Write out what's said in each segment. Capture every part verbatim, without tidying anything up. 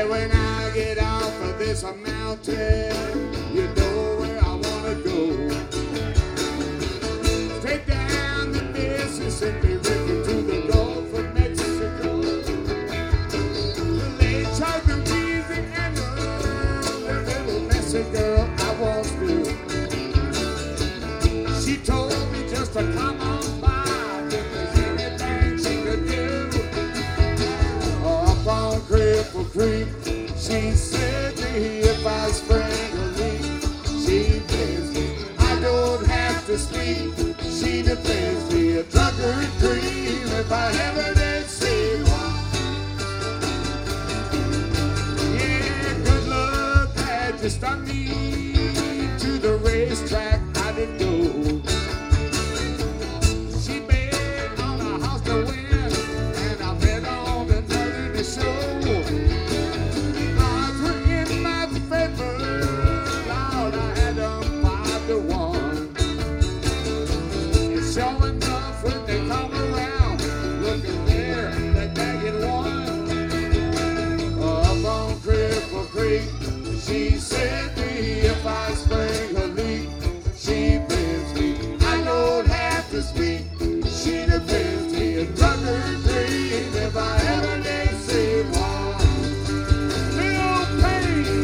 Hey, when I get off of this mountain, you know where I wanna go. Straight down the Mississippi River to the Gulf of Mexico. The Lake Charles, Louisiana, the little messy girl I once knew. She told me just to come on by if there's anything she could do. Up on Cripple Creek, she said to me if I spring a leak, she plays me. I don't have to speak, she defends me. A drunken dream if I ever did see one. Yeah, good luck had just done me to the racetrack I didn't go. She bet on a house to win, and I bet on another to show. Odds were in my favor, Lord, I had them five to one. And sure enough, when they come around, looking there, that bagging one. Up on Cripple Creek, she said to me if I spring her leak, she bends me. I don't have to speak, she defends me. A drunker dream if I ever did see one. Lil Payne.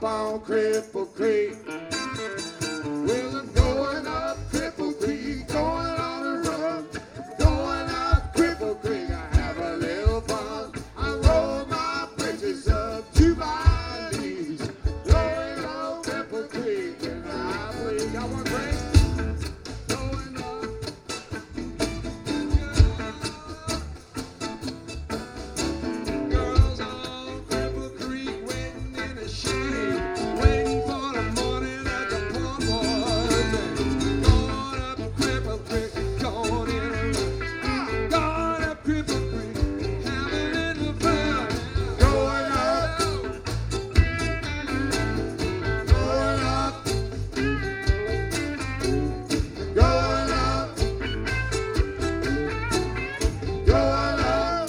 on Cripple Creek. Well, I'm going up Cripple Creek, going on a run, going up Cripple Creek. I have a little fun. I roll my britches up to my knees, going on Cripple Creek, and I believe got one break. Going up. Girls on Cripple Creek waiting in the shade, waiting for the morning at the pump one day. Going up Cripple Creek, going in a going up Cripple Creek, having a little fun. Going up, going up, going up, going up.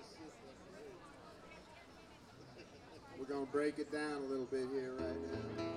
We're gonna break it down a little bit here right now.